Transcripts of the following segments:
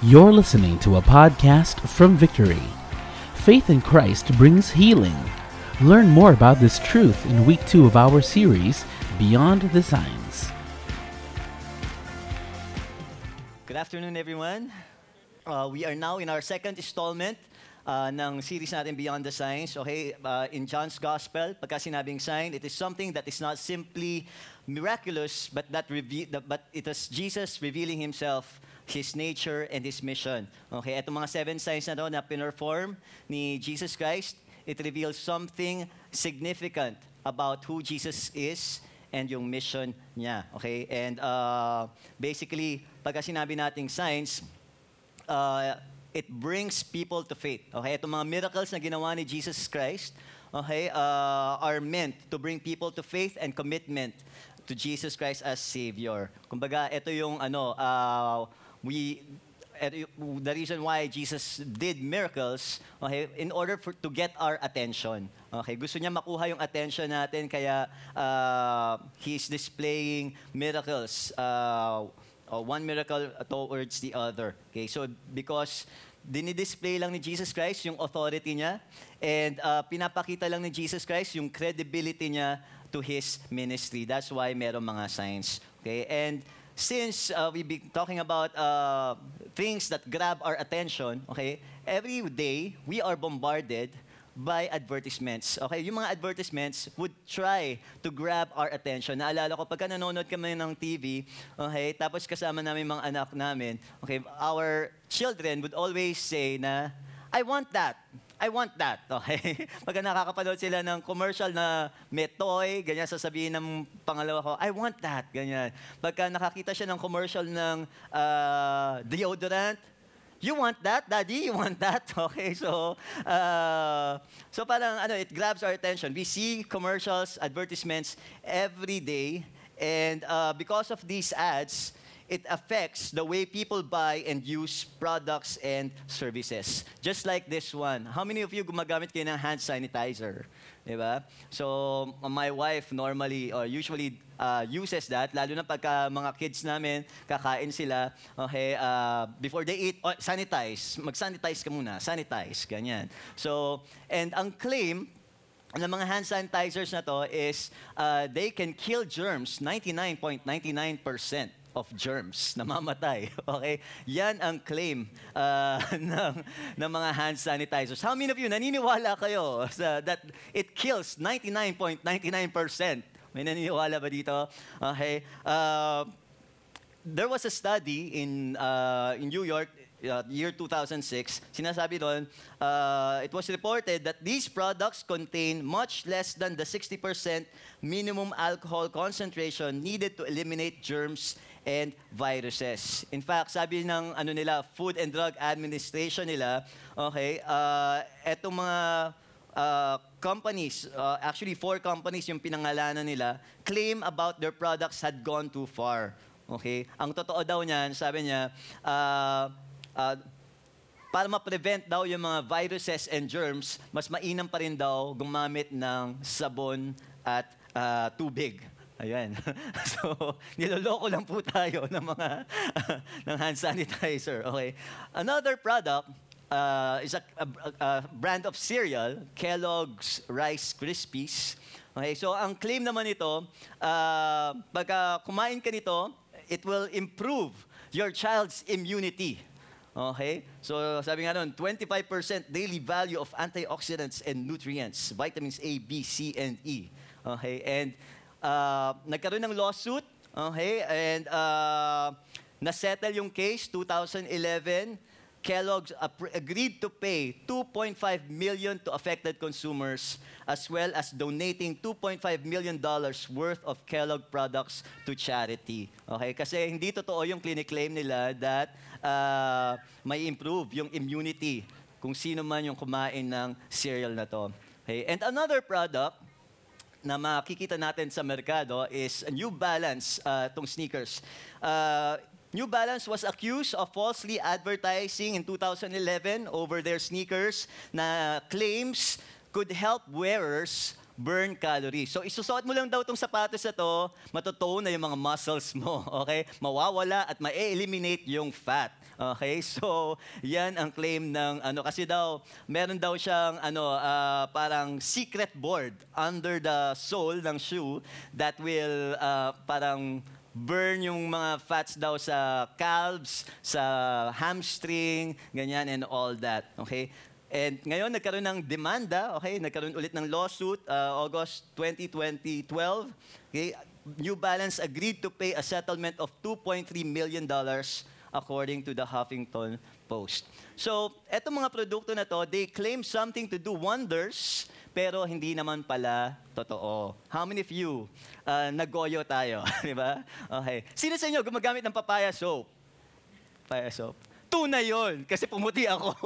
You're listening to a podcast from Victory. Faith in Christ brings healing. Learn more about this truth in week 2 of our series, Beyond the Signs. Good afternoon, everyone. We are now in our second installment ng series natin Beyond the Signs. Okay, in John's Gospel, pagka sinabing sign, it is something that is not simply miraculous, but it is Jesus revealing Himself, His nature, and His mission. Okay, itong mga 7 signs na to na pinerform ni Jesus Christ, it reveals something significant about who Jesus is and yung mission niya. Okay, and basically, pagka sinabi nating signs, it brings people to faith. Okay, itong mga miracles na ginawa ni Jesus Christ, okay, are meant to bring people to faith and commitment to Jesus Christ as Savior. Kumbaga, ito yung the reason why Jesus did miracles, okay, in order to get our attention. Okay, gusto niya makuha yung attention natin, kaya He's displaying miracles. One miracle towards the other. Okay, so because dinidisplay lang ni Jesus Christ yung authority niya, and pinapakita lang ni Jesus Christ yung credibility niya to His ministry. That's why meron mga signs. Okay, and since we've been talking about things that grab our attention, okay, every day we are bombarded by advertisements. Okay, yung mga advertisements would try to grab our attention. Naalala ko, pagka nanonood kami ng TV, okay, tapos kasama namin mga anak namin, okay, our children would always say na, I want that. I want that. Okay? Pagka nakakapanood sila ng commercial na may toy, ganyan sasabihin ng pangalawa ko, I want that. Ganyan. Pagka nakakita siya ng commercial ng deodorant, you want that, Daddy? You want that? Okay, so parang it grabs our attention. We see commercials, advertisements every day, and because of these ads, it affects the way people buy and use products and services. Just like this one. How many of you gumagamit kayo ng hand sanitizer? Diba? So, my wife normally or usually uses that, lalo na pagka mga kids namin, kakain sila, okay, before they eat, sanitize. Mag-sanitize ka muna. Sanitize. Ganyan. So, and ang claim ng mga hand sanitizers na to is they can kill germs, 99.99% of germs, namamatay. Okay? Yan ang claim ng mga hand sanitizers. How many of you naniniwala kayo that it kills 99.99%? May naniniwala ba dito? Okay. There was a study in New York, year 2006, sinasabi doon, it was reported that these products contain much less than the 60% minimum alcohol concentration needed to eliminate germs and viruses. In fact, sabi ng Food and Drug Administration nila, okay, etong mga companies, actually 4 companies yung pinangalanan nila, claim about their products had gone too far. Okay? Ang totoo daw niyan, sabi niya, para ma-prevent daw yung mga viruses and germs, mas mainam pa rin daw gumamit ng sabon at tubig. Ayan. So, niloloko lang po tayo ng mga ng hand sanitizer. Okay. Another product is a brand of cereal, Kellogg's Rice Krispies. Okay. So, ang claim naman nito, pagka kumain ka nito, it will improve your child's immunity. Okay? So, sabi nga nun, 25% daily value of antioxidants and nutrients, vitamins A, B, C, and E. Okay? And nagkaroon ng lawsuit, okay? And nasettle yung case, 2011. Kellogg's agreed to pay $2.5 million to affected consumers, as well as donating $2.5 million worth of Kellogg products to charity. Okay? Kasi hindi totoo yung clinic-claim nila that may improve yung immunity kung sino man yung kumain ng cereal na to. Okay? And another product na makikita natin sa merkado is New Balance, tong sneakers. New Balance was accused of falsely advertising in 2011 over their sneakers na claims could help wearers burn calories. So, isusuot mo lang daw itong sapatos na to, matotone na yung mga muscles mo, okay? Mawawala at ma-eliminate yung fat. Okay? So, yan ang claim ng kasi daw meron daw siyang parang secret board under the sole ng shoe that will parang burn yung mga fats daw sa calves, sa hamstring, ganyan and all that. Okay? And ngayon, nagkaroon ng demanda, okay? Nagkaroon ulit ng lawsuit, August 2012. Okay? New Balance agreed to pay a settlement of $2.3 million according to the Huffington Post. So, etong mga produkto na to, they claim something to do wonders, pero hindi naman pala totoo. How many of you, naggoyo tayo, di ba? Okay. Sino sa inyo gumagamit ng papaya soap? Papaya soap. Tunay yun, kasi pumuti ako.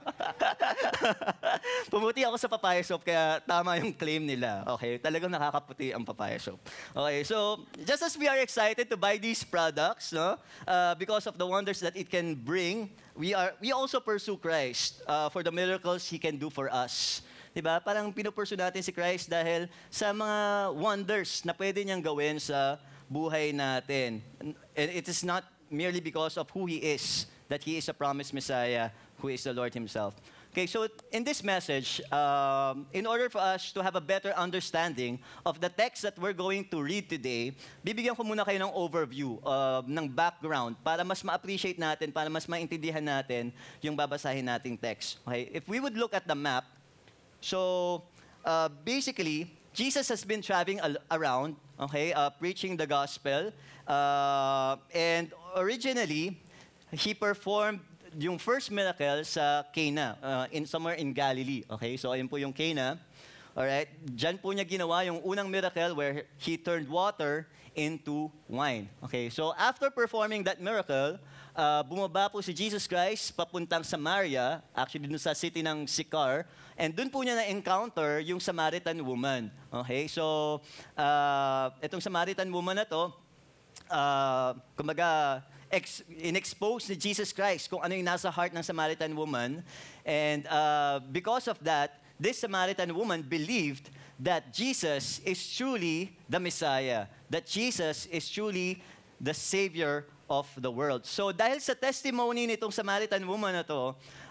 Pumuti ako sa papaya soap, kaya tama yung claim nila. Okay, talagang nakakaputi ang papaya soap. Okay, so just as we are excited to buy these products, no, because of the wonders that it can bring, we also pursue Christ for the miracles He can do for us. Diba? Parang pinupursue natin si Christ dahil sa mga wonders na pwede niyang gawin sa buhay natin. And it is not merely because of who He is, that He is a promised Messiah, who is the Lord Himself. Okay, so in this message, in order for us to have a better understanding of the text that we're going to read today, bibigyan ko muna kayo ng overview, ng background, para mas ma-appreciate natin, para mas maintindihan natin yung babasahin nating text. Okay, if we would look at the map, so basically, Jesus has been traveling around, okay, preaching the gospel, and originally, He performed yung first miracle sa Cana, somewhere in Galilee. Okay, so ayun po yung Cana. Alright, dyan po niya ginawa yung unang miracle where He turned water into wine. Okay, so after performing that miracle, bumaba po si Jesus Christ papuntang Samaria, actually dun sa city ng Sychar, and dun po niya na-encounter yung Samaritan woman. Okay, so itong Samaritan woman na to, kumbaga, in-expose ni Jesus Christ kung ano yung nasa heart ng Samaritan woman. And because of that, this Samaritan woman believed that Jesus is truly the Messiah, that Jesus is truly the Savior of the world. So dahil sa testimony nitong Samaritan woman na to,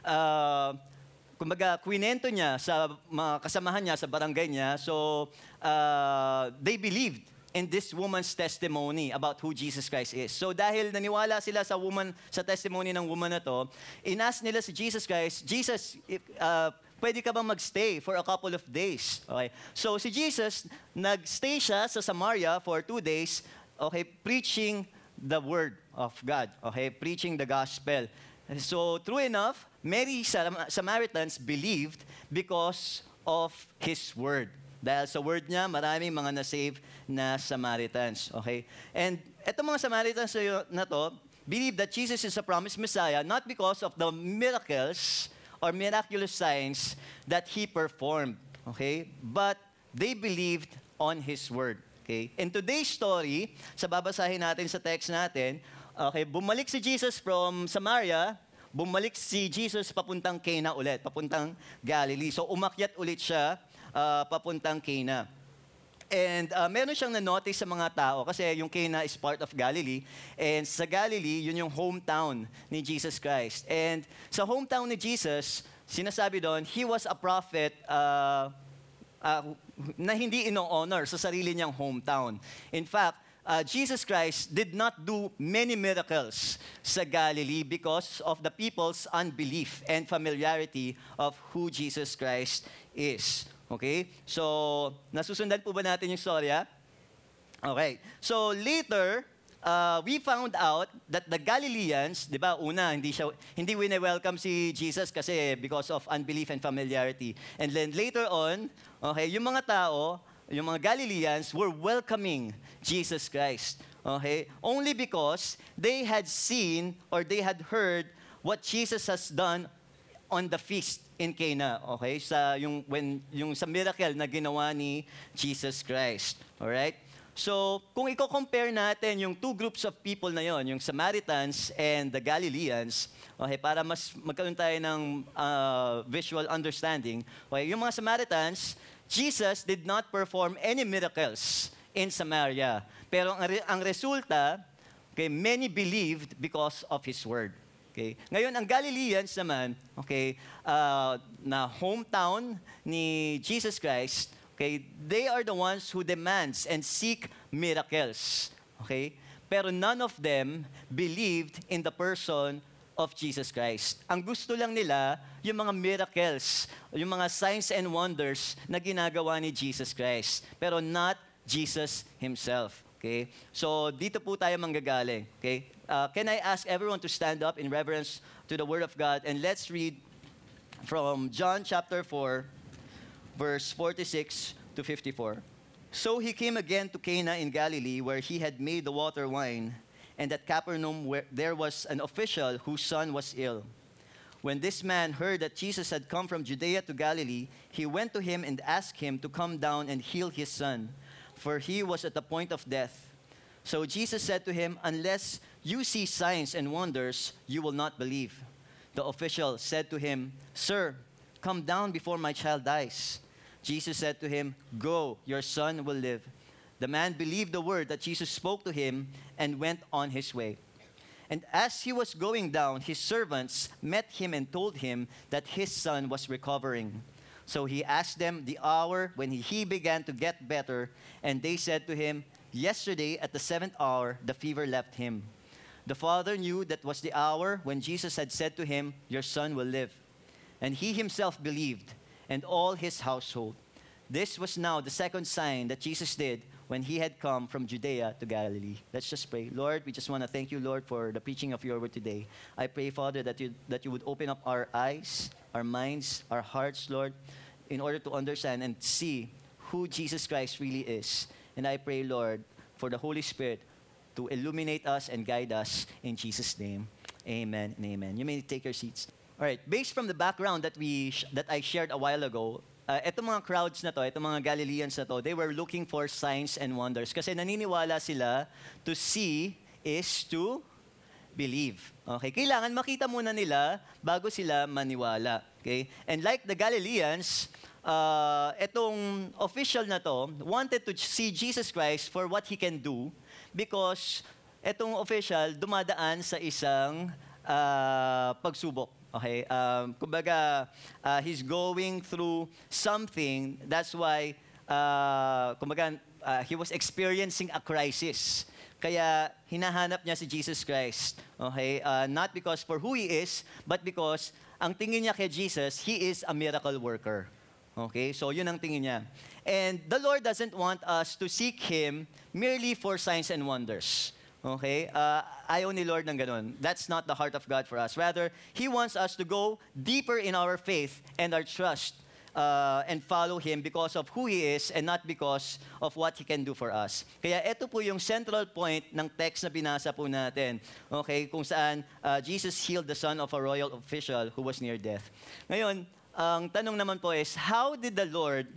kumbaga, kwinento niya sa mga kasamahan niya, sa barangay niya, so they believed in this woman's testimony about who Jesus Christ is. So dahil naniwala sila sa testimony ng woman na to, inask nila si Jesus Christ, Jesus, pwede ka bang magstay for a couple of days? Okay. So si Jesus, nagstay siya sa Samaria for 2 days, okay, preaching the word of God, okay, preaching the gospel. So true enough, many Samaritans believed because of His word. Dahil sa word niya, maraming mga na-save na Samaritans. Okay? And etong mga Samaritans na to, believe that Jesus is a promised Messiah not because of the miracles or miraculous signs that He performed. Okay? But they believed on His word. Okay? In today's story, sa babasahin natin sa text natin, okay, bumalik si Jesus from Samaria, bumalik si Jesus papuntang Cana ulit, papuntang Galilee. So umakyat ulit siya papuntang Cana. And meron siyang na-notice sa mga tao kasi yung Cana is part of Galilee. And sa Galilee, yun yung hometown ni Jesus Christ. And sa hometown ni Jesus, sinasabi doon, He was a prophet na hindi ino-honor sa sarili niyang hometown. In fact, Jesus Christ did not do many miracles sa Galilee because of the people's unbelief and familiarity of who Jesus Christ is. Okay? So, nasusundan po ba natin yung storya? Okay. So, later, we found out that the Galileans, di ba, una, hindi wini-welcome si Jesus kasi because of unbelief and familiarity. And then later on, okay, yung mga tao, yung mga Galileans were welcoming Jesus Christ. Okay? Only because they had seen or they had heard what Jesus has done on the feast in Cana, okay? Yung sa miracle na ginawa ni Jesus Christ. All right? So, kung i-compare natin yung two groups of people na yon, yung Samaritans and the Galileans, okay, para mas magkaroon tayo ng visual understanding, okay, yung mga Samaritans, Jesus did not perform any miracles in Samaria. Pero ang resulta, okay, many believed because of His word. Okay? Ngayon, ang Galileans naman, okay, na hometown ni Jesus Christ, okay, they are the ones who demands and seek miracles. Okay? Pero none of them believed in the person of Jesus Christ. Ang gusto lang nila, yung mga miracles, yung mga signs and wonders na ginagawa ni Jesus Christ. Pero not Jesus Himself. Okay? So, dito po tayo manggagaling. Okay? Can I ask everyone to stand up in reverence to the Word of God? And let's read from John chapter 4, verse 46 to 54. So he came again to Cana in Galilee, where he had made the water wine. And at Capernaum, where there was an official whose son was ill. When this man heard that Jesus had come from Judea to Galilee, he went to him and asked him to come down and heal his son, for he was at the point of death. So Jesus said to him, "Unless you see signs and wonders, you will not believe." The official said to him, "Sir, come down before my child dies." Jesus said to him, "Go, your son will live." The man believed the word that Jesus spoke to him and went on his way. And as he was going down, his servants met him and told him that his son was recovering. So he asked them the hour when he began to get better, and they said to him, "Yesterday at the 7th hour, the fever left him." The father knew that was the hour when Jesus had said to him, "Your son will live." And he himself believed, and all his household. This was now the second sign that Jesus did when he had come from Judea to Galilee. Let's just pray. Lord, we just want to thank you, Lord, for the preaching of your word today. I pray, Father, that you would open up our eyes, our minds, our hearts, Lord, in order to understand and see who Jesus Christ really is. And I pray, Lord, for the Holy Spirit to illuminate us and guide us in Jesus' name. Amen and amen. You may take your seats. All right, based from the background that I shared a while ago, etong mga crowds na to, etong mga Galileans na to, they were looking for signs and wonders kasi naniniwala sila to see is to believe. Okay, kailangan makita muna nila bago sila maniwala. Okay? And like the Galileans, etong official na to wanted to see Jesus Christ for what He can do because etong official dumadaan sa isang pagsubok. Okay, kumbaga, he's going through something. That's why, kumbaga, he was experiencing a crisis. Kaya hinahanap niya si Jesus Christ. Okay, not because for who he is, but because ang tingin niya kay Jesus, he is a miracle worker. Okay, so yun ang tingin niya. And the Lord doesn't want us to seek Him merely for signs and wonders. Okay? Ayaw ni Lord ng ganun. That's not the heart of God for us. Rather, He wants us to go deeper in our faith and our trust and follow Him because of who He is and not because of what He can do for us. Kaya ito po yung central point ng text na binasa po natin. Okay? Kung saan Jesus healed the son of a royal official who was near death. Ngayon, ang tanong naman po is, how did the Lord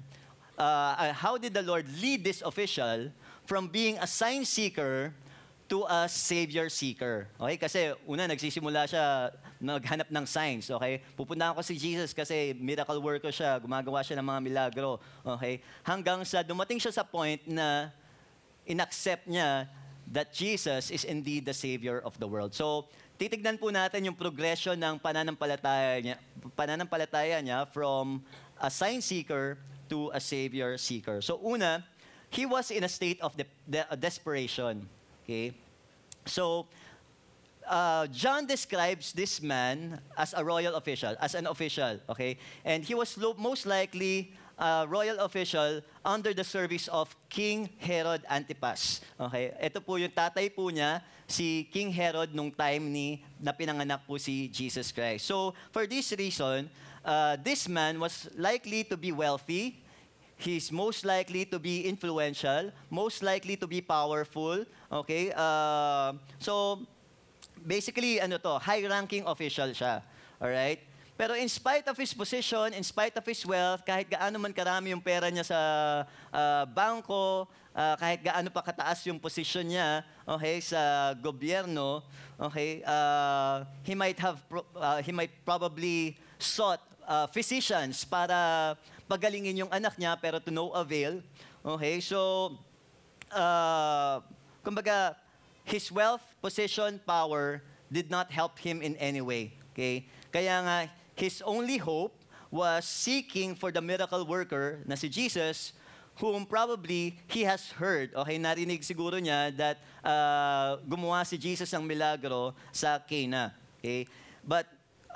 lead this official from being a sign seeker to a Savior seeker? Okay? Kasi una, nagsisimula siya naghanap ng signs. Okay? Pupuntahan ko si Jesus kasi miracle worker siya, gumagawa siya ng mga milagro. Okay? Hanggang sa dumating siya sa point na inaccept niya that Jesus is indeed the Savior of the world. So, titignan po natin yung progression ng pananampalataya niya from a sign seeker to a Savior seeker. So, una, he was in a state of desperation. Okay? So, John describes this man as a royal official, as an official. Okay? And he was most likely a royal official under the service of King Herod Antipas. Okay? Ito po yung tatay po niya, si King Herod nung time na pinanganak po si Jesus Christ. So, for this reason, this man was likely to be wealthy. He's most likely to be influential, most likely to be powerful. Okay? So, basically, high-ranking official siya. Alright? Pero in spite of his position, in spite of his wealth, kahit gaano man karami yung pera niya sa bangko, kahit gaano pa kataas yung position niya, okay, sa gobyerno, okay, he might probably sought physicians para pagalingin yung anak niya, pero to no avail. Okay, so, kumbaga, his wealth, position, power did not help him in any way. Okay? Kaya nga, his only hope was seeking for the miracle worker na si Jesus, whom probably he has heard. Okay, narinig siguro niya that gumawa si Jesus ng milagro sa Cana. Okay? But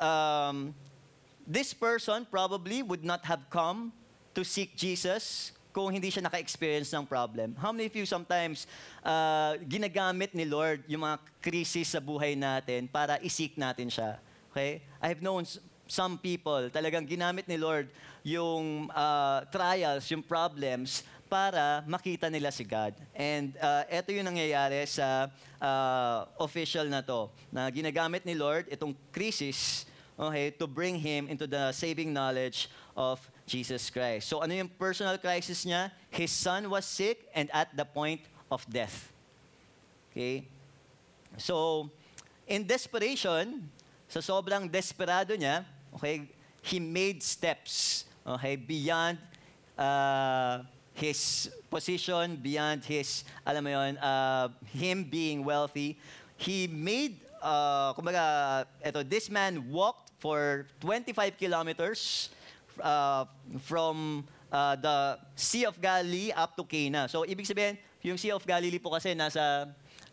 this person probably would not have come to seek Jesus kung hindi siya naka-experience ng problem. How many of you sometimes ginagamit ni Lord yung mga krisis sa buhay natin para isik natin siya? Okay? I have known some people, talagang ginamit ni Lord yung trials, yung problems, para makita nila si God. And ito yung nangyayari sa official na to, na ginagamit ni Lord itong crisis, okay, to bring him into the saving knowledge of Jesus Christ. So ano yung personal crisis niya? His son was sick and at the point of death. Okay? So, in desperation, sa sobrang desperado niya, okay, he made steps, okay, beyond his position, beyond his, alam mo yun, him being wealthy. He made, kumbaga, this man walked for 25 kilometers from the Sea of Galilee up to Cana. So, ibig sabihin, yung Sea of Galilee po kasi nasa,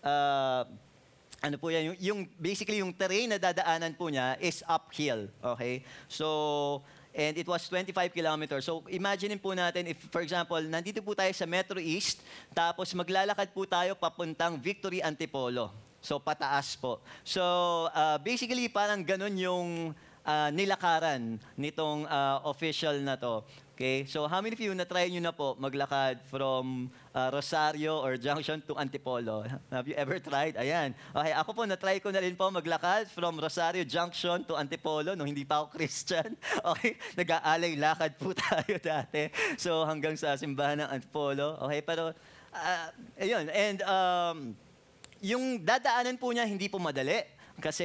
ano po yan, basically yung terrain na dadaanan po niya is uphill. Okay? So, and it was 25 kilometers. So, imagine po natin if, for example, nandito po tayo sa Metro East, tapos maglalakad po tayo papuntang Victory Antipolo. So, pataas po. So, basically, parang ganun yung nilakaran nitong official na to. Okay? So, how many of you na-try nyo na po maglakad from Rosario or Junction to Antipolo? Have you ever tried? Ayan. Okay, ako po, na-try ko na rin po maglakad from Rosario Junction to Antipolo nung hindi pa ako Christian. Okay? Nag-aalay lakad po tayo dati. So, hanggang sa simbahan ng Antipolo. Okay, pero, ayun. And, yung dadaanan po niya, hindi po madali. Kasi,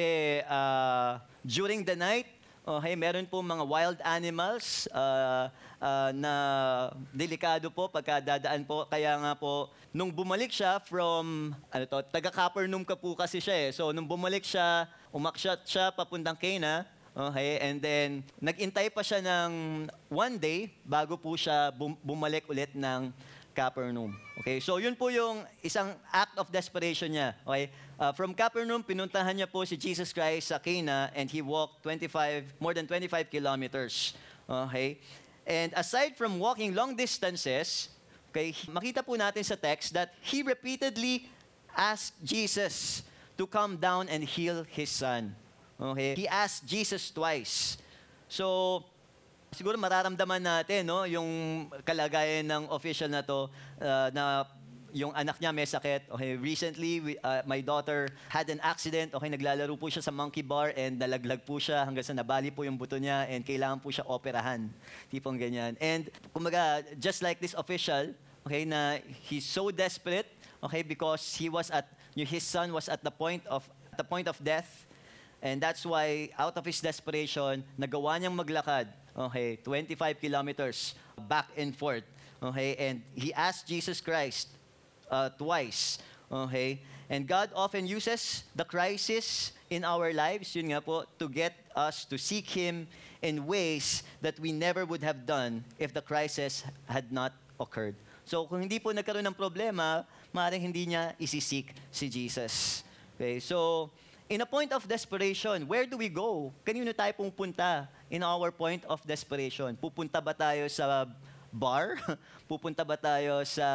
during the night, okay, meron po mga wild animals na delikado po pagka dadaan po. Kaya nga po, nung bumalik siya from, taga-Capernaum ka po kasi siya eh. So, nung bumalik siya, umakyat siya papuntang Cana, okay, and then, nag-intay pa siya ng one day bago po siya bumalik ulit ng Capernaum. Okay, so yun po yung isang act of desperation niya. Okay, from Capernaum, pinuntahan niya po si Jesus Christ sa Cana and he walked more than 25 kilometers. Okay, and aside from walking long distances, okay, makita po natin sa text that he repeatedly asked Jesus to come down and heal his son. Okay, he asked Jesus twice. So, siguro mararamdaman natin, no, yung kalagayan ng official na to, na yung anak niya may sakit. Okay, recently, my daughter had an accident. Okay, naglalaro po siya sa monkey bar and nalaglag po siya hanggang sa nabali po yung buto niya and kailangan po siya operahan. Tipong ganyan. And, kumbaga, just like this official, okay, na he's so desperate, okay, because his son was at the point of death. And that's why, out of his desperation, nagawa niyang maglakad, okay, 25 kilometers back and forth, okay, and he asked Jesus Christ twice, okay, and God often uses the crisis in our lives, yun nga po, to get us to seek Him in ways that we never would have done if the crisis had not occurred. So, kung hindi po nagkaroon ng problema, maaaring hindi niya isisik si Jesus. Okay, so, in a point of desperation, where do we go? Kanino tayo pupunta in our point of desperation? Pupunta ba tayo sa bar? Pupunta ba tayo sa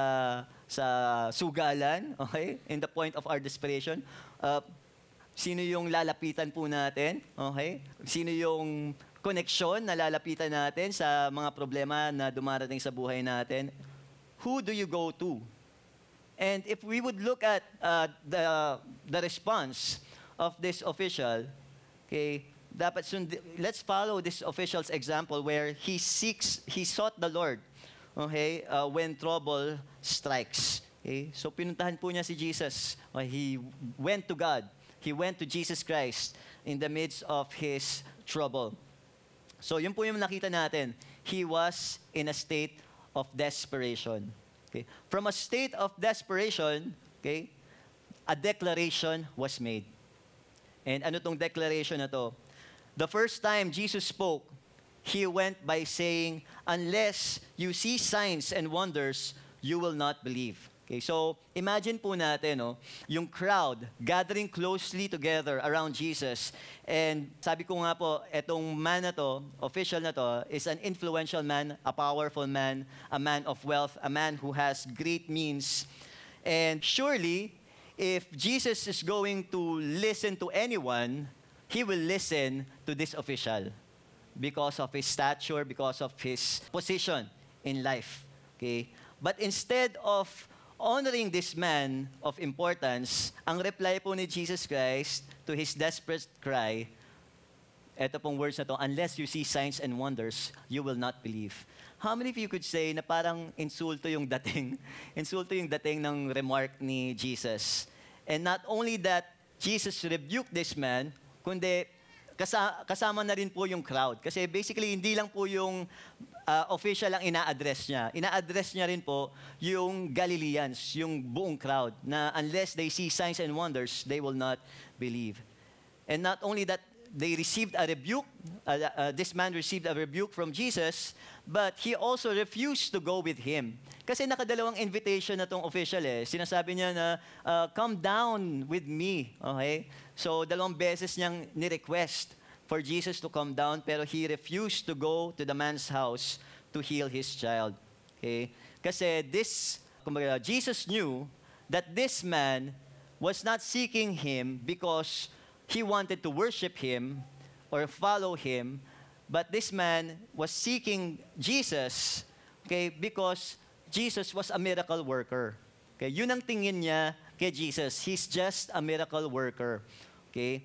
sugalan? Okay? In the point of our desperation? Sino yung lalapitan po natin? Okay? Sino yung koneksyon na lalapitan natin sa mga problema na dumarating sa buhay natin? Who do you go to? And if we would look at the response of this official, okay, let's follow this official's example where he sought the Lord, okay, when trouble strikes. Okay, so pinuntahan po niya si Jesus. He went to God. He went to Jesus Christ in the midst of his trouble. So yun po yung nakita natin. He was in a state of desperation. Okay, from a state of desperation, okay, a declaration was made. And ano tong declaration na to? The first time Jesus spoke, He went by saying, unless you see signs and wonders, you will not believe. Okay, so imagine po natin, yung crowd gathering closely together around Jesus. And sabi ko nga po, etong man na to, official na to, is an influential man, a powerful man, a man of wealth, a man who has great means. And surely, if Jesus is going to listen to anyone, He will listen to this official because of his stature, because of his position in life. Okay? But instead of honoring this man of importance, ang reply po ni Jesus Christ to his desperate cry, eto pong words na to, unless you see signs and wonders, you will not believe. How many of you could say na parang insulto yung dating ng remark ni Jesus? And not only that, Jesus rebuked this man, kundi kasama na rin po yung crowd. Kasi basically, hindi lang po yung official ang ina-address niya. Ina-address niya rin po yung Galileans, yung buong crowd, na unless they see signs and wonders, they will not believe. And not only that, they received a rebuke, this man received a rebuke from Jesus, but he also refused to go with him. Kasi nakadalawang invitation na tong official eh. Sinasabi niya na, come down with me. Okay? So, dalawang beses niyang ni-request for Jesus to come down, pero he refused to go to the man's house to heal his child. Okay? Kasi Jesus knew that this man was not seeking him because he wanted to worship him or follow him, but this man was seeking Jesus, okay, because Jesus was a miracle worker. Okay? Yun ang tingin niya kay Jesus. He's just a miracle worker. Okay?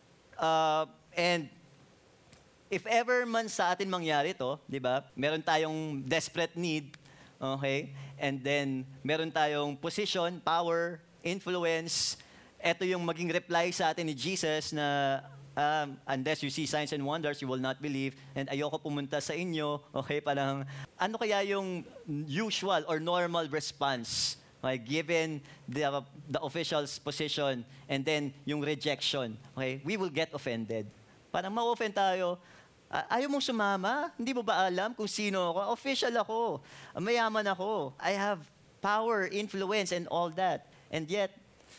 And if ever man sa atin mangyari to, di ba? Meron tayong desperate need, okay? And then, meron tayong position, power, influence. Ito yung maging reply sa atin ni Jesus na, unless you see signs and wonders, you will not believe. And ayoko pumunta sa inyo, okay? Parang, ano kaya yung usual or normal response? Okay, given the official's position and then yung rejection, okay, we will get offended. Parang ma-offend tayo. Ayaw mong sumama? Hindi mo ba alam kung sino ako? Official ako. Mayaman ako. I have power, influence, and all that. And yet,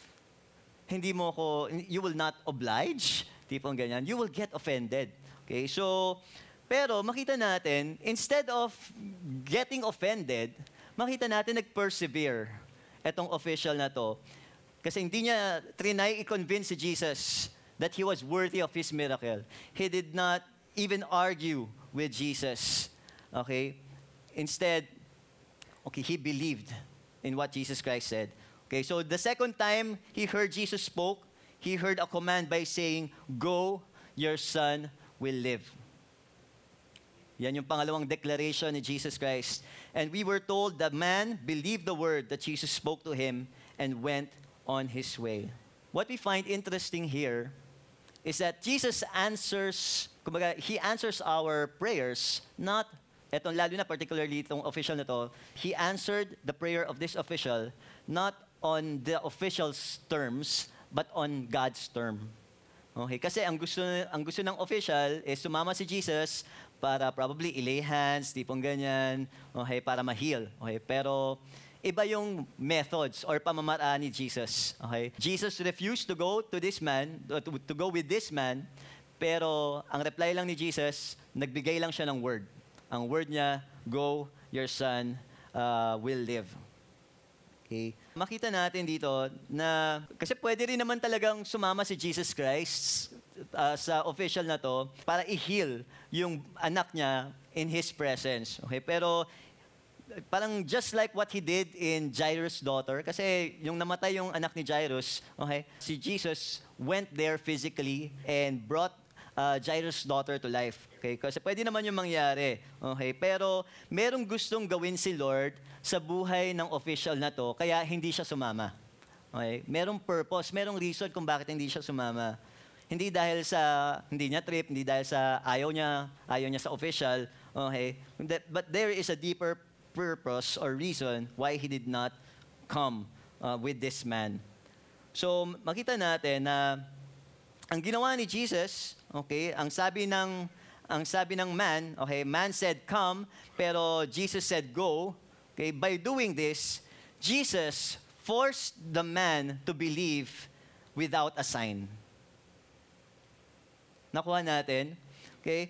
you will not oblige. Tipong ganyan. You will get offended. Okay, so, pero makita natin, instead of getting offended, makita natin nag-persevere etong official na to. Kasi hindi niya trinay i-convince si Jesus that he was worthy of his miracle. He did not even argue with Jesus. Okay? Instead, okay, he believed in what Jesus Christ said. Okay, so the second time he heard Jesus spoke, he heard a command by saying, "Go, your son will live." Yan yung pangalawang declaration ni Jesus Christ. And we were told the man believed the word that Jesus spoke to him and went on his way. What we find interesting here is that Jesus answers, kumbaga, He answers our prayers, not, etong lalo na particularly itong official na to, He answered the prayer of this official, not on the official's terms, but on God's term. Okay, kasi ang gusto ng official is sumama si Jesus para probably ilay hands, tipong ganyan, okay, para ma-heal. Okay, pero iba yung methods or pamamaraan ni Jesus. Okay? Jesus refused to go to this man, to go with this man, pero ang reply lang ni Jesus, nagbigay lang siya ng word. Ang word niya, "Go, your son will live." Okay? Makita natin dito na, kasi pwede rin naman talagang sumama si Jesus Christ sa official na to para i-heal yung anak niya in His presence. Okay? Pero parang just like what He did in Jairus' daughter, kasi yung namatay yung anak ni Jairus, okay, si Jesus went there physically and brought Jairus' daughter to life. Okay? Kasi pwede naman yung mangyari. Okay? Pero merong gustong gawin si Lord sa buhay ng official na to, kaya hindi siya sumama. Okay? Merong purpose, merong reason kung bakit hindi siya sumama. Hindi dahil sa hindi niya trip, hindi dahil sa ayaw niya sa official, okay? But there is a deeper purpose or reason why he did not come with this man. So, makita natin na ang ginawa ni Jesus, okay, ang sabi ng man, okay, man said come, pero Jesus said go. Okay, by doing this, Jesus forced the man to believe without a sign. Nakuha natin? Okay?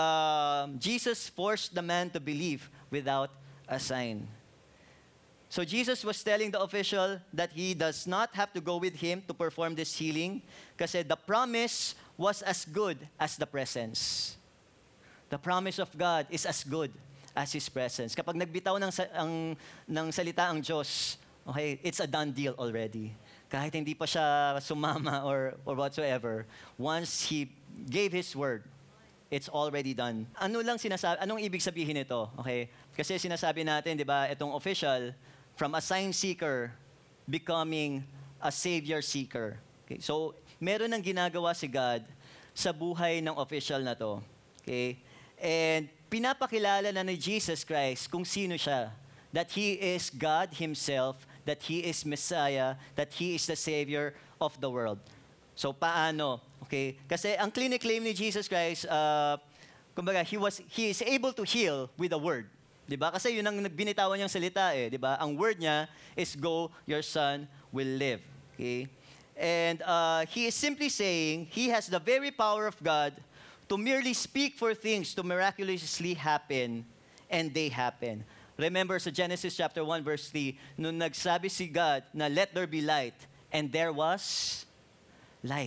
Jesus forced the man to believe without a sign. So Jesus was telling the official that he does not have to go with him to perform this healing kasi the promise was as good as the presence. The promise of God is as good as His presence. Kapag nagbitaw ng salita ang Diyos, okay, it's a done deal already. Kahit hindi pa siya sumama or whatsoever, once He gave His word, it's already done. Anong ibig sabihin nito? Okay? Kasi sinasabi natin, di ba, itong official, from a sign seeker, becoming a savior seeker. Okay? So, meron ng ginagawa si God sa buhay ng official na to. Okay? And pinapakilala na ni Jesus Christ kung sino siya. That He is God Himself, that He is Messiah, that He is the Savior of the world. So, paano? Okay? Kasi ang claim ni Jesus Christ, kumbaga, He is able to heal with a word. Diba? Kasi yun ang nagbinitawan niyang salita eh. Diba? Ang word niya is, go, your son will live. Okay? And He is simply saying, He has the very power of God to merely speak for things to miraculously happen, and they happen. Remember sa Genesis chapter 1 verse 3, nung nagsabi si God na let there be light, and there was light.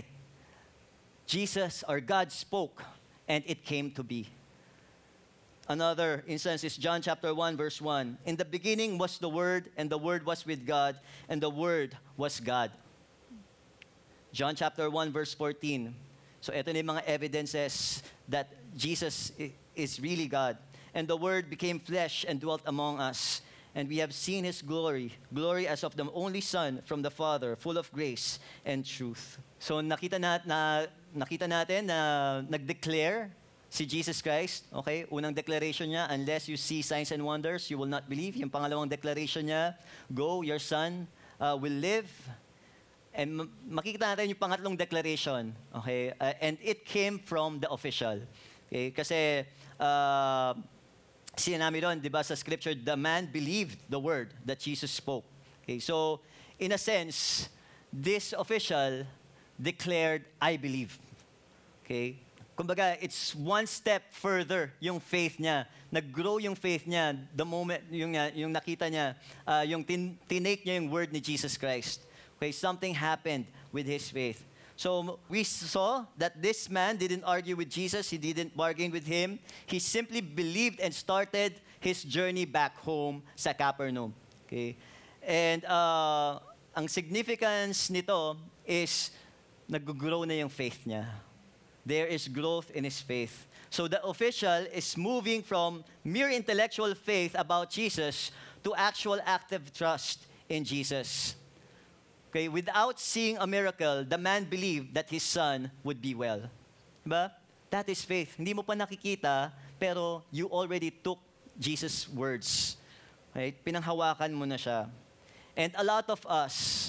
Jesus or God spoke, and it came to be. Another instance is John chapter 1 verse 1. In the beginning was the Word, and the Word was with God, and the Word was God. John chapter 1 verse 14. So ito na yung mga evidences that Jesus is really God. And the Word became flesh and dwelt among us. And we have seen His glory, glory as of the only Son from the Father, full of grace and truth. So nakita natin na nag-declare si Jesus Christ, okay? Unang declaration niya, unless you see signs and wonders, you will not believe. Yung pangalawang declaration niya, go, your son will live. And makikita natin yung pangatlong declaration, okay? And it came from the official. Okay? Kasi, sinabi doon, di ba, sa scripture, the man believed the word that Jesus spoke. Okay? So, in a sense, this official declared, I believe. Okay? Kumbaga, it's one step further yung faith niya. Nag-grow yung faith niya the moment yung nakita niya, yung tinake niya yung word ni Jesus Christ. Okay, something happened with his faith. So we saw that this man didn't argue with Jesus. He didn't bargain with him. He simply believed and started his journey back home sa Capernaum. Okay? And ang significance nito is nag-grow na yung faith niya. There is growth in his faith. So the official is moving from mere intellectual faith about Jesus to actual active trust in Jesus. Okay, without seeing a miracle, the man believed that his son would be well. Diba? That is faith. Hindi mo pa nakikita, pero you already took Jesus' words. Right? Pinanghawakan mo na siya. And a lot of us,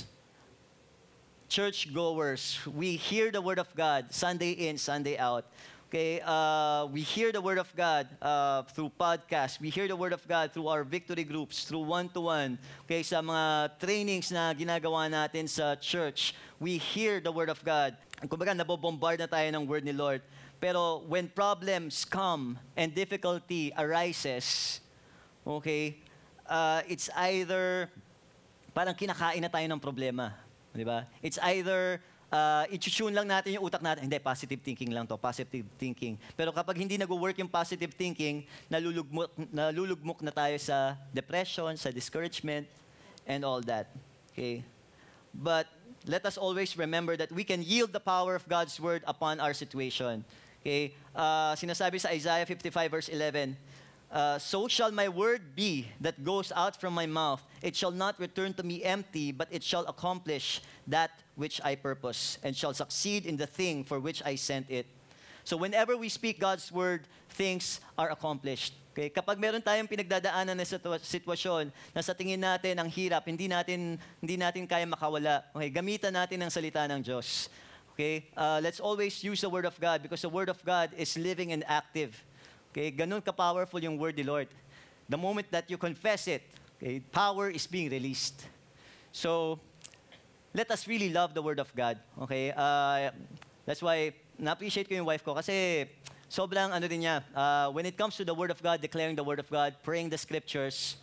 churchgoers, we hear the Word of God Sunday in, Sunday out. Okay, we hear the Word of God through podcasts. We hear the Word of God through our victory groups, through one-to-one. Okay, sa mga trainings na ginagawa natin sa church, we hear the Word of God. Kumbaga, nabobombard na tayo ng Word ni Lord. Pero when problems come and difficulty arises, okay, it's either parang kinakain na tayo ng problema. Diba? It's either i-tune lang natin yung utak natin, hindi, positive thinking lang to, positive thinking. Pero kapag hindi nag-work yung positive thinking, nalulugmok na tayo sa depression, sa discouragement, and all that. Okay? But let us always remember that we can yield the power of God's word upon our situation. Okay? Sinasabi sa Isaiah 55 verse 11, so shall my word be that goes out from my mouth. It shall not return to me empty, but it shall accomplish that which I purpose, and shall succeed in the thing for which I sent it. So whenever we speak God's word, things are accomplished. Okay? Kapag meron tayong pinagdadaanan na sitwasyon na sa tingin natin ang hirap, hindi natin kaya makawala, okay, gamitan natin ang salita ng Diyos. Okay? Let's always use the Word of God because the Word of God is living and active. Okay? Ganun ka-powerful yung Word ni Lord. The moment that you confess it, okay, power is being released. So, let us really love the Word of God. Okay? That's why, na-appreciate ko yung wife ko kasi sobrang ano din niya, when it comes to the Word of God, declaring the Word of God, praying the Scriptures,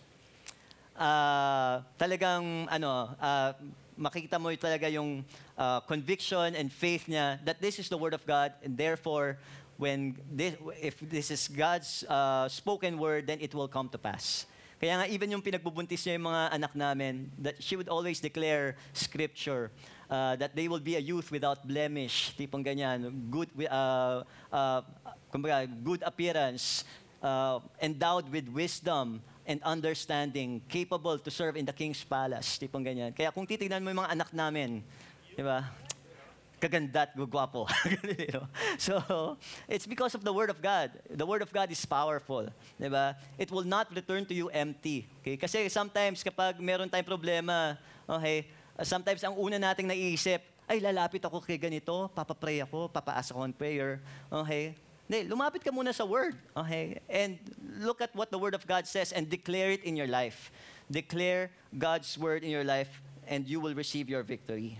talagang makikita mo talaga yung conviction and faith niya that this is the Word of God, and therefore, if this is God's spoken word, then it will come to pass. Kaya nga, even yung pinagbubuntis niya yung mga anak namin, that she would always declare Scripture, that they will be a youth without blemish, tipong ganyan, good appearance, endowed with wisdom and understanding, capable to serve in the king's palace, tipong ganyan. Kaya kung titignan mo yung mga anak namin, di ba? Kaganda at gugwapo. So, it's because of the Word of God. The Word of God is powerful. Di ba? It will not return to you empty. Okay? Kasi sometimes kapag meron tayong problema, okay, sometimes ang una nating naiisip, ay lalapit ako kay ganito, papapray ako, papaasa ko on prayer. Okay? Hindi, lumapit ka muna sa Word. Okay? And look at what the Word of God says and declare it in your life. Declare God's Word in your life and you will receive your victory.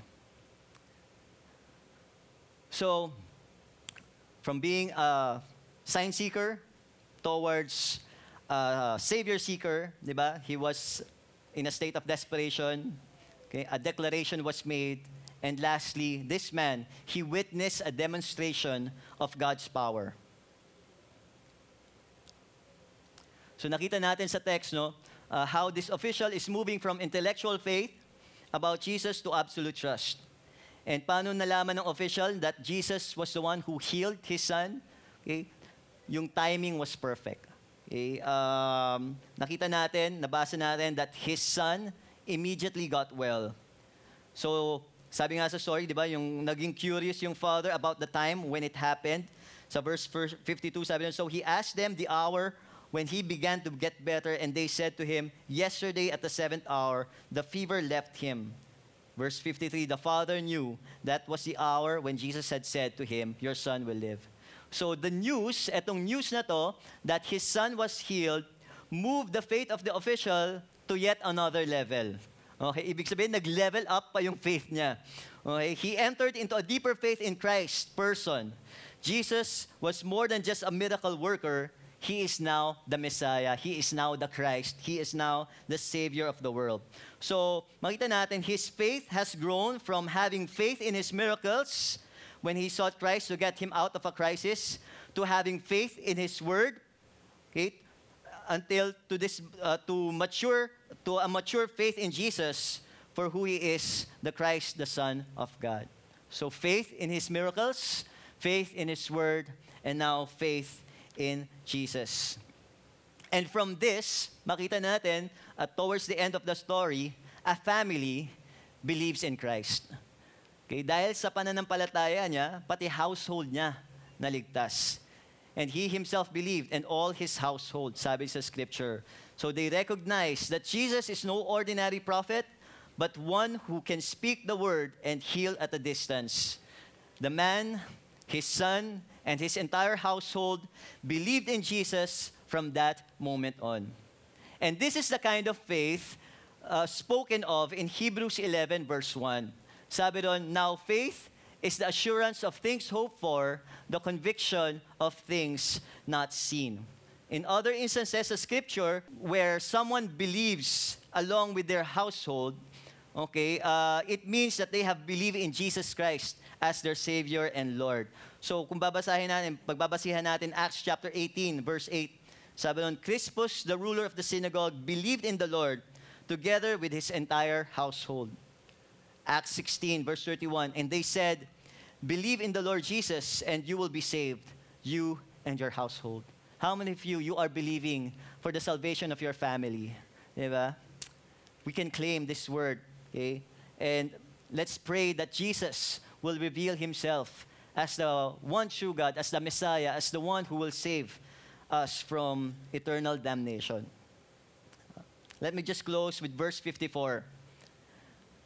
So, from being a sign seeker towards a savior seeker, di ba? He was in a state of desperation. Okay? A declaration was made. And lastly, this man, he witnessed a demonstration of God's power. So nakita natin sa text, no, how this official is moving from intellectual faith about Jesus to absolute trust. And paano nalaman ng official that Jesus was the one who healed his son? Okay? Yung timing was perfect. Okay? Nakita natin, nabasa natin that his son immediately got well. So, sabi nga sa story, di ba, yung naging curious yung father about the time when it happened. Sa verse 52, sabi niya, so he asked them the hour when he began to get better, and they said to him, yesterday at the 7th hour, the fever left him. Verse 53, the father knew that was the hour when Jesus had said to him, your son will live. So the news, etong news na to, that his son was healed, moved the faith of the official to yet another level. Okay, ibig sabihin, nag-level up pa yung faith niya. Okay, he entered into a deeper faith in Christ person. Jesus was more than just a miracle worker. He is now the Messiah. He is now the Christ. He is now the Savior of the world. So, makita natin, his faith has grown from having faith in his miracles when he sought Christ to get him out of a crisis to having faith in his word, okay, until to a mature faith in Jesus for who he is, the Christ, the Son of God. So faith in his miracles, faith in his word, and now faith in Jesus. And from this, makita natin, towards the end of the story, a family believes in Christ. Okay, dahil sa pananampalataya niya, pati household niya naligtas. And he himself believed, and all his household, sabi sa scripture. So they recognize that Jesus is no ordinary prophet, but one who can speak the word and heal at a distance. The man, his son, and his entire household believed in Jesus from that moment on. And this is the kind of faith spoken of in Hebrews 11 verse 1. Sabi doon, now faith is the assurance of things hoped for, the conviction of things not seen. In other instances of Scripture, where someone believes along with their household, okay, it means that they have believed in Jesus Christ as their Savior and Lord. So kung pagbabasihan natin Acts chapter 18, verse 8, sabi nun, Crispus, the ruler of the synagogue, believed in the Lord together with his entire household. Acts 16, verse 31, and they said, believe in the Lord Jesus and you will be saved, you and your household. How many of you are believing for the salvation of your family? Diba? We can claim this word, okay? And let's pray that Jesus will reveal himself as the one true God, as the Messiah, as the one who will save us from eternal damnation. Let me just close with verse 54.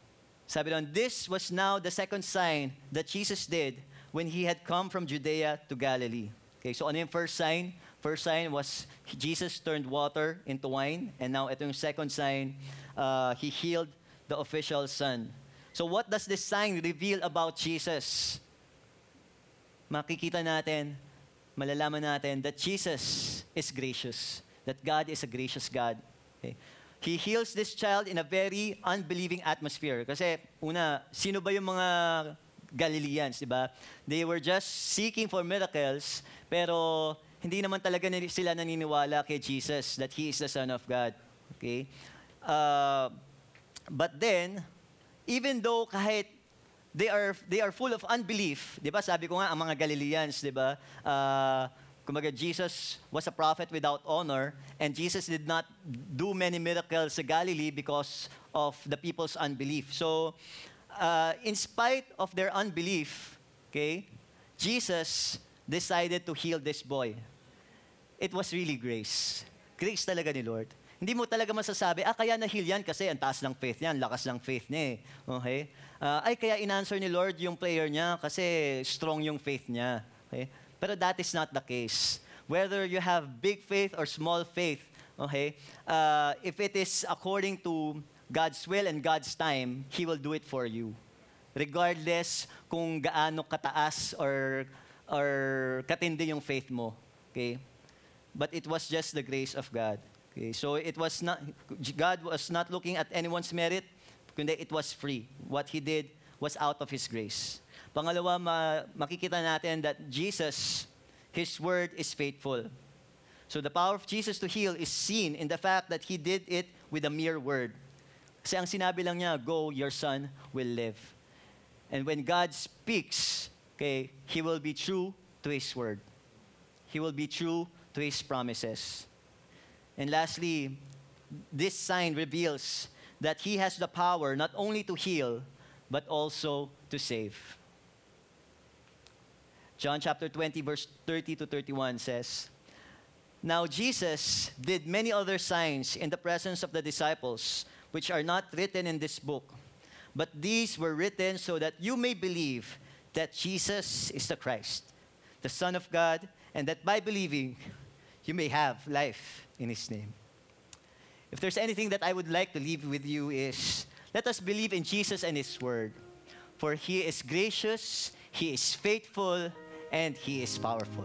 Sabi doon, this was now the second sign that Jesus did when he had come from Judea to Galilee. Okay, so ano yung first sign? First sign was Jesus turned water into wine. And now ito yung second sign, he healed the official's son. So what does this sign reveal about Jesus? Makikita natin, malalaman natin that Jesus is gracious. That God is a gracious God. Okay. He heals this child in a very unbelieving atmosphere. Kasi, una, sino ba yung mga Galileans, di ba? They were just seeking for miracles, pero hindi naman talaga sila naniniwala kay Jesus that He is the Son of God. Okay? But then, even though kahit they are full of unbelief, di ba? Sabi ko nga, ang mga Galileans, di ba? Kumbaga, Jesus was a prophet without honor, and Jesus did not do many miracles sa Galilee because of the people's unbelief. So, in spite of their unbelief, okay, Jesus decided to heal this boy. It was really grace. Grace talaga ni Lord. Hindi mo talaga masasabi, kaya na-heal yan kasi ang taas ng faith niya, ang lakas ng faith niya eh. Okay? Kaya in-answer ni Lord yung prayer niya kasi strong yung faith niya. Okay? Pero that is not the case. Whether you have big faith or small faith, okay, if it is according to God's will and God's time, He will do it for you. Regardless kung gaano kataas or katindi yung faith mo. Okay? But it was just the grace of God. Okay? So it was not, God was not looking at anyone's merit, kundi it was free. What He did was out of His grace. Pangalawa, makikita natin that Jesus, His word is faithful. So the power of Jesus to heal is seen in the fact that He did it with a mere word. Kasi ang sinabi lang niya, go, your son will live. And when God speaks, okay, He will be true to His word. He will be true to His promises. And lastly, this sign reveals that He has the power not only to heal, but also to save. John chapter 20, verse 30 to 31 says, Now Jesus did many other signs in the presence of the disciples, which are not written in this book. But these were written so that you may believe that Jesus is the Christ, the Son of God, and that by believing, you may have life in His name. If there's anything that I would like to leave with you is, let us believe in Jesus and His word. For He is gracious, He is faithful, and He is powerful.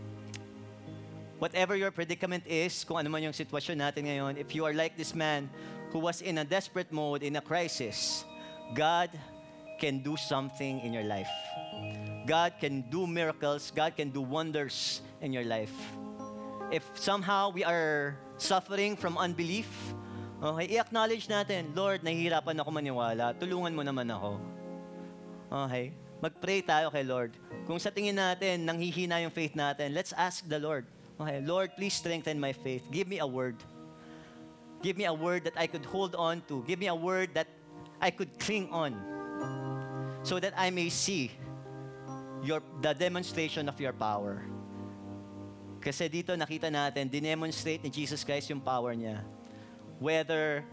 Whatever your predicament is, kung ano man yung sitwasyon natin ngayon, if you are like this man who was in a desperate mode, in a crisis, God can do something in your life. God can do miracles. God can do wonders in your life. If somehow we are suffering from unbelief, okay, i-acknowledge natin, Lord, nahihirapan ako maniwala. Tulungan mo naman ako. Okay? Mag-pray tayo kay Lord. Kung sa tingin natin, nanghihina yung faith natin, let's ask the Lord. Okay, Lord, please strengthen my faith. Give me a word. Give me a word that I could hold on to. Give me a word that I could cling on so that I may see the demonstration of your power. Kasi dito nakita natin, dinemonstrate ni Jesus Christ yung power niya. Whether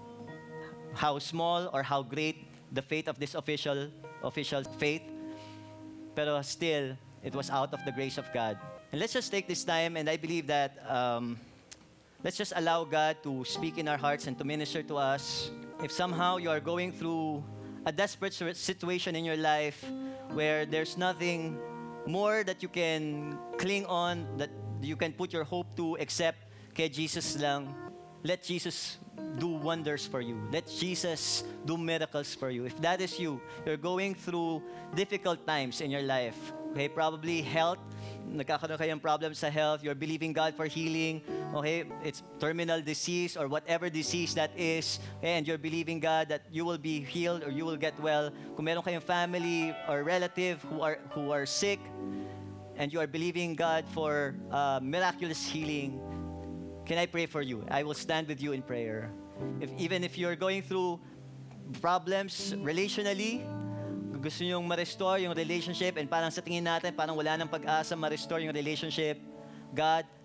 how small or how great the faith of this official faith, pero still, it was out of the grace of God. And let's just take this time, and I believe that let's just allow God to speak in our hearts and to minister to us. If somehow you are going through a desperate situation in your life where there's nothing more that you can cling on, that you can put your hope to except kay Jesus lang, let Jesus do wonders for you. Let Jesus do miracles for you. If that is you, you're going through difficult times in your life. Okay, probably health, nagkakaroon kayong problem sa health, you're believing God for healing, okay, it's terminal disease or whatever disease that is, and you're believing God that you will be healed or you will get well. Kung meron kayong family or relative who are sick, and you are believing God for miraculous healing, can I pray for you? I will stand with you in prayer. Even if you're going through problems relationally, gusto nyong ma-restore yung relationship and parang sa tingin natin, parang wala nang pag-asa ma-restore yung relationship, God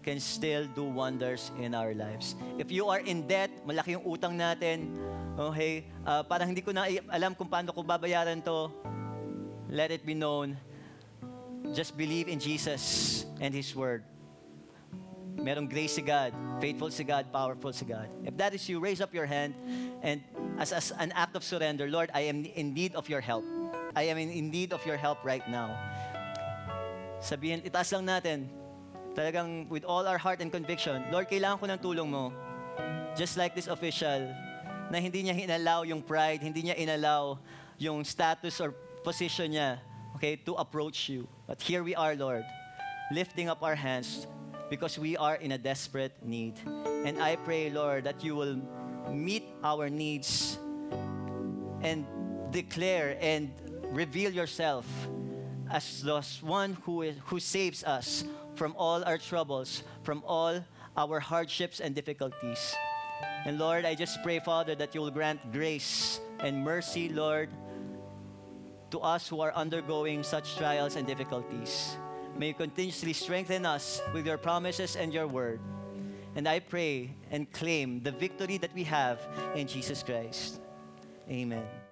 can still do wonders in our lives. If you are in debt, malaki yung utang natin, okay, parang hindi ko na alam kung paano ko babayaran to, let it be known, just believe in Jesus and His Word. Merong grace si God, faithful si God, powerful si God. If that is you, raise up your hand and as an act of surrender, Lord, I am in need of your help. I am in need of your help right now. Sabihin, itaas lang natin, talagang with all our heart and conviction, Lord, kailangan ko ng tulong mo. Just like this official, na hindi niya inalaw yung pride, hindi niya inalaw yung status or position niya, okay, to approach you. But here we are, Lord, lifting up our hands because we are in a desperate need. And I pray, Lord, that you will meet our needs and declare and reveal yourself as the one who saves us from all our troubles, from all our hardships and difficulties. And Lord, I just pray, Father, that you will grant grace and mercy, Lord, to us who are undergoing such trials and difficulties. May you continuously strengthen us with your promises and your word. And I pray and claim the victory that we have in Jesus Christ. Amen.